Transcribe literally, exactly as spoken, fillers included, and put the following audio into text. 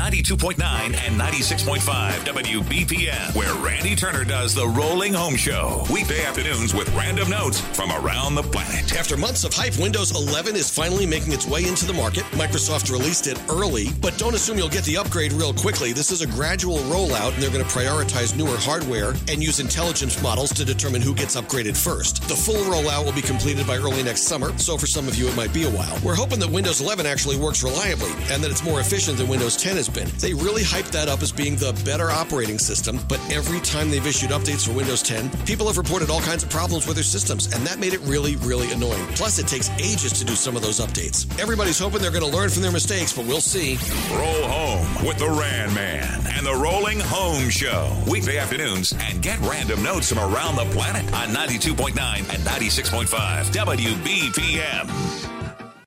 ninety-two point nine and ninety-six point five W B P M, where Randy Turner does the Rolling Home Show. Weekday afternoons with random notes from around the planet. After months of hype, Windows eleven is finally making its way into the market. Microsoft released it early, but don't assume you'll get the upgrade real quickly. This is a gradual rollout, and they're going to prioritize newer hardware and use intelligence models to determine who gets upgraded first. The full rollout will be completed by early next summer, so for some of you it might be a while. We're hoping that Windows eleven actually works reliably and that it's more efficient than Windows ten has been. They really hyped that up as being the better operating system, but every time they've issued updates for Windows ten, people have reported all kinds of problems with their systems, and that made it really, really annoying. Plus, it takes ages to do some of those updates. Everybody's hoping they're going to learn from their mistakes, but we'll see. Roll home with the Ran Man and the Rolling Home Show. Weekday afternoons, and get random notes from around the planet on ninety-two point nine and ninety-six point five W B P M.